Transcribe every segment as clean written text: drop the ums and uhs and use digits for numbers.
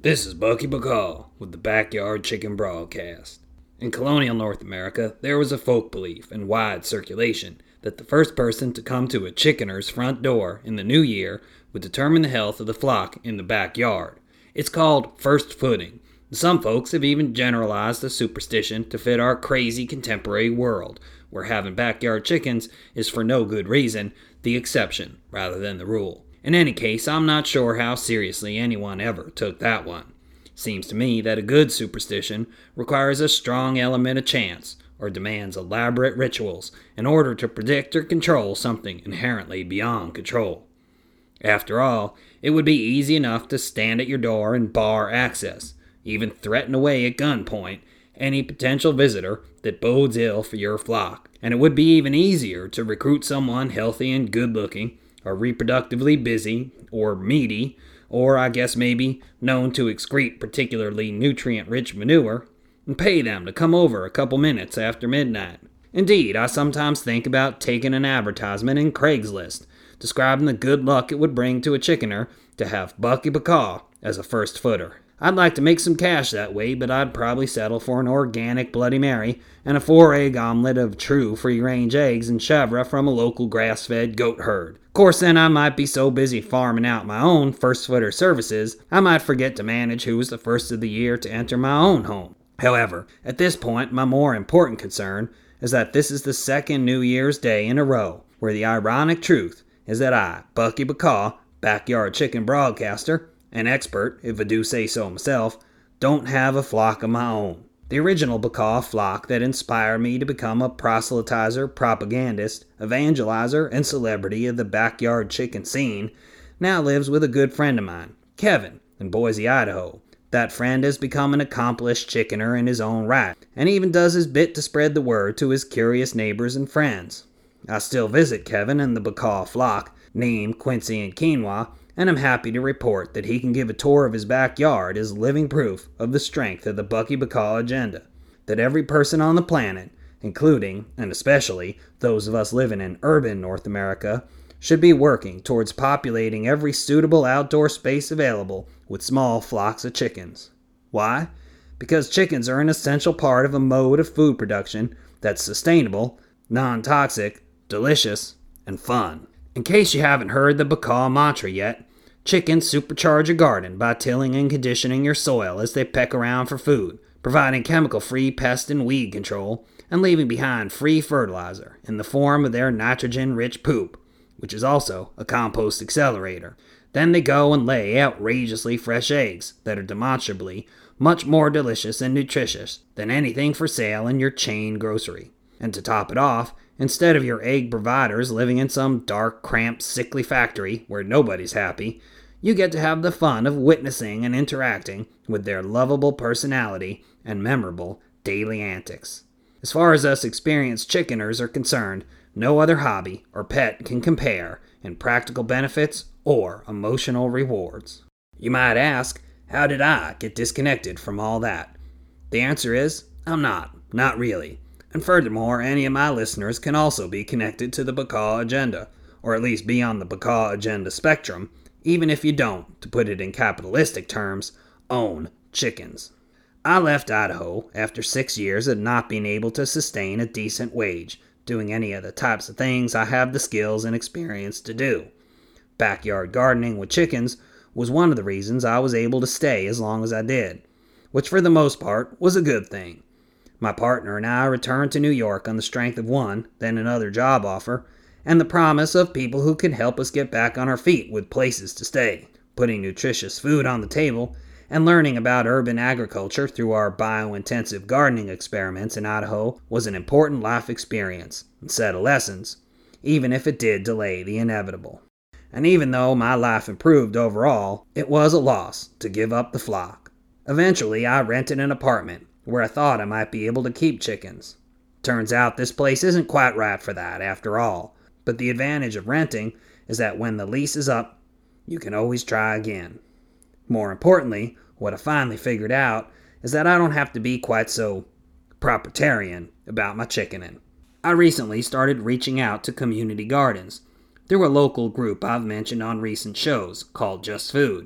This is Bucky Bacall with the Backyard Chicken Broadcast. In colonial North America, there was a folk belief in wide circulation that the first person to come to a chickener's front door in the new year would determine the health of the flock in the backyard. It's called first footing. Some folks have even generalized the superstition to fit our crazy contemporary world, where having backyard chickens is for no good reason the exception rather than the rule. In any case, I'm not sure how seriously anyone ever took that one. Seems to me that a good superstition requires a strong element of chance, or demands elaborate rituals in order to predict or control something inherently beyond control. After all, it would be easy enough to stand at your door and bar access, even threaten away at gunpoint any potential visitor that bodes ill for your flock. And it would be even easier to recruit someone healthy and good-looking, or reproductively busy, or meaty, or I guess maybe known to excrete particularly nutrient-rich manure, and pay them to come over a couple minutes after midnight. Indeed, I sometimes think about taking an advertisement in Craigslist, describing the good luck it would bring to a chickener to have Bucky Bacall as a first footer. I'd like to make some cash that way, but I'd probably settle for an organic Bloody Mary and a 4-egg omelet of true free-range eggs and chèvre from a local grass-fed goat herd. Of course, then I might be so busy farming out my own first-footer services, I might forget to manage who was the first of the year to enter my own home. However, at this point, my more important concern is that this is the second New Year's Day in a row where the ironic truth is that I, Bucky Bacall, backyard chicken broadcaster, an expert, if I do say so myself, don't have a flock of my own. The original Bacall flock that inspired me to become a proselytizer, propagandist, evangelizer, and celebrity of the backyard chicken scene now lives with a good friend of mine, Kevin, in Boise, Idaho. That friend has become an accomplished chickener in his own right, and even does his bit to spread the word to his curious neighbors and friends. I still visit Kevin and the Bacall flock, named Quincy and Quinoa, and I'm happy to report that he can give a tour of his backyard as living proof of the strength of the Bucky Bacall agenda, that every person on the planet, including, and especially, those of us living in urban North America, should be working towards populating every suitable outdoor space available with small flocks of chickens. Why? Because chickens are an essential part of a mode of food production that's sustainable, non-toxic, delicious, and fun. In case you haven't heard the Bacall mantra yet, chickens supercharge a garden by tilling and conditioning your soil as they peck around for food, providing chemical-free pest and weed control, and leaving behind free fertilizer in the form of their nitrogen-rich poop, which is also a compost accelerator. Then they go and lay outrageously fresh eggs that are demonstrably much more delicious and nutritious than anything for sale in your chain grocery. And to top it off, instead of your egg providers living in some dark, cramped, sickly factory where nobody's happy, you get to have the fun of witnessing and interacting with their lovable personality and memorable daily antics. As far as us experienced chickeners are concerned, no other hobby or pet can compare in practical benefits or emotional rewards. You might ask, how did I get disconnected from all that? The answer is, I'm not really. And furthermore, any of my listeners can also be connected to the Bacall agenda, or at least be on the Bacall agenda spectrum, even if you don't, to put it in capitalistic terms, own chickens. I left Idaho after 6 years of not being able to sustain a decent wage, doing any of the types of things I have the skills and experience to do. Backyard gardening with chickens was one of the reasons I was able to stay as long as I did, which for the most part was a good thing. My partner and I returned to New York on the strength of one, then another job offer, and the promise of people who could help us get back on our feet with places to stay, putting nutritious food on the table, and learning about urban agriculture through our bio-intensive gardening experiments in Idaho was an important life experience and set of lessons, even if it did delay the inevitable. And even though my life improved overall, it was a loss to give up the flock. Eventually, I rented an apartment where I thought I might be able to keep chickens. Turns out this place isn't quite right for that after all, but the advantage of renting is that when the lease is up, you can always try again. More importantly, what I finally figured out is that I don't have to be quite so proprietarian about my chickening. I recently started reaching out to community gardens through a local group I've mentioned on recent shows called Just Food,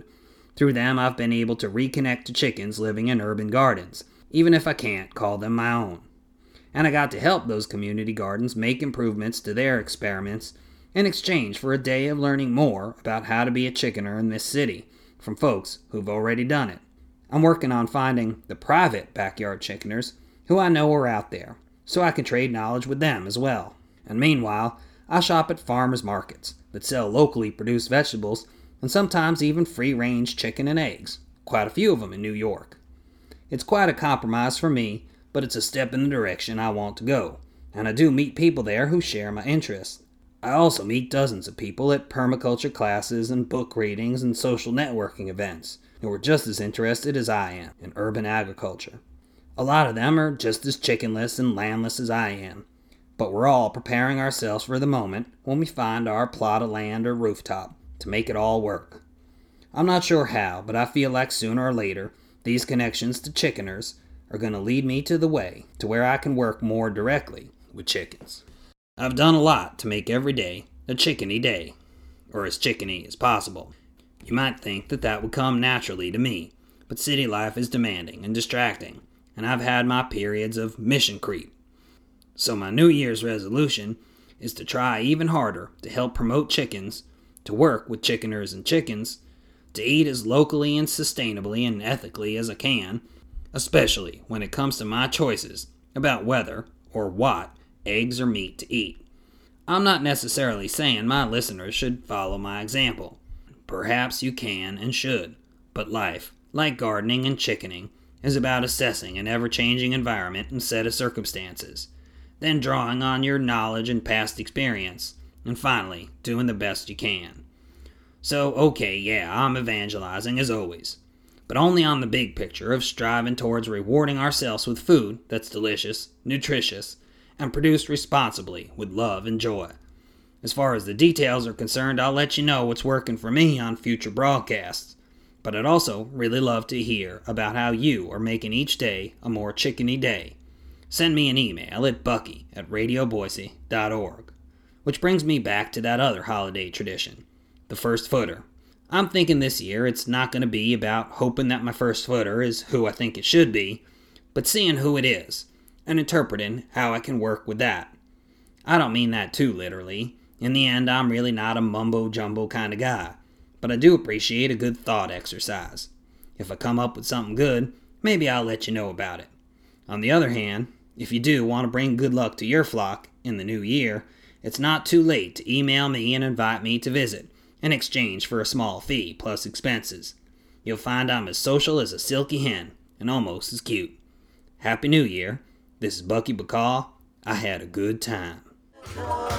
Through them, I've been able to reconnect to chickens living in urban gardens, even if I can't call them my own. And I got to help those community gardens make improvements to their experiments in exchange for a day of learning more about how to be a chickener in this city from folks who've already done it. I'm working on finding the private backyard chickeners who I know are out there, so I can trade knowledge with them as well. And meanwhile, I shop at farmers markets that sell locally produced vegetables and sometimes even free-range chicken and eggs, quite a few of them in New York. It's quite a compromise for me, but it's a step in the direction I want to go, and I do meet people there who share my interests. I also meet dozens of people at permaculture classes and book readings and social networking events who are just as interested as I am in urban agriculture. A lot of them are just as chickenless and landless as I am, but we're all preparing ourselves for the moment when we find our plot of land or rooftop to make it all work. I'm not sure how, but I feel like sooner or later these connections to chickeners are going to lead me to the way to where I can work more directly with chickens. I've done a lot to make every day a chickeny day, or as chickeny as possible. You might think that would come naturally to me, but city life is demanding and distracting, and I've had my periods of mission creep. So my New Year's resolution is to try even harder to help promote chickens, to work with chickeners and chickens, to eat as locally and sustainably and ethically as I can, especially when it comes to my choices about whether or what eggs or meat to eat. I'm not necessarily saying my listeners should follow my example. Perhaps you can and should, but life, like gardening and chickening, is about assessing an ever-changing environment and set of circumstances, then drawing on your knowledge and past experience, and finally, doing the best you can. So, okay, yeah, I'm evangelizing as always, but only on the big picture of striving towards rewarding ourselves with food that's delicious, nutritious, and produced responsibly with love and joy. As far as the details are concerned, I'll let you know what's working for me on future broadcasts, but I'd also really love to hear about how you are making each day a more chickeny day. Send me an email at bucky@radioboise.org. Which brings me back to that other holiday tradition, the first footer. I'm thinking this year it's not going to be about hoping that my first footer is who I think it should be, but seeing who it is, and interpreting how I can work with that. I don't mean that too literally. In the end, I'm really not a mumbo-jumbo kind of guy, but I do appreciate a good thought exercise. If I come up with something good, maybe I'll let you know about it. On the other hand, if you do want to bring good luck to your flock in the new year, it's not too late to email me and invite me to visit, in exchange for a small fee plus expenses. You'll find I'm as social as a silky hen, and almost as cute. Happy New Year. This is Bucky Bacaw. I had a good time.